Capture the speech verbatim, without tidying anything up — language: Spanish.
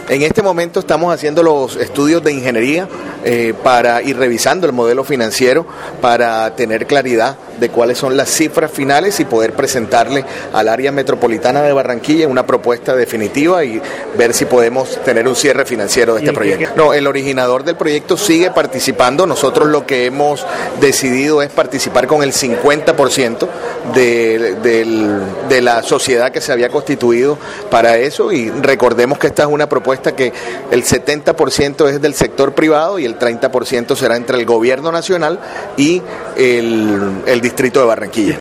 En este momento estamos haciendo los estudios de ingeniería eh, para ir revisando el modelo financiero para tener claridad de cuáles son las cifras finales y poder presentarle al área metropolitana de Barranquilla una propuesta definitiva y ver si podemos tener un cierre financiero de este proyecto. No, el originador del proyecto sigue participando. Nosotros lo que hemos decidido es participar con el cincuenta por ciento de, de, de la sociedad que se había constituido para eso, y recordemos que esta es una propuesta que el setenta por ciento es del sector privado y el treinta por ciento será entre el gobierno nacional y el, el distrito de Barranquilla.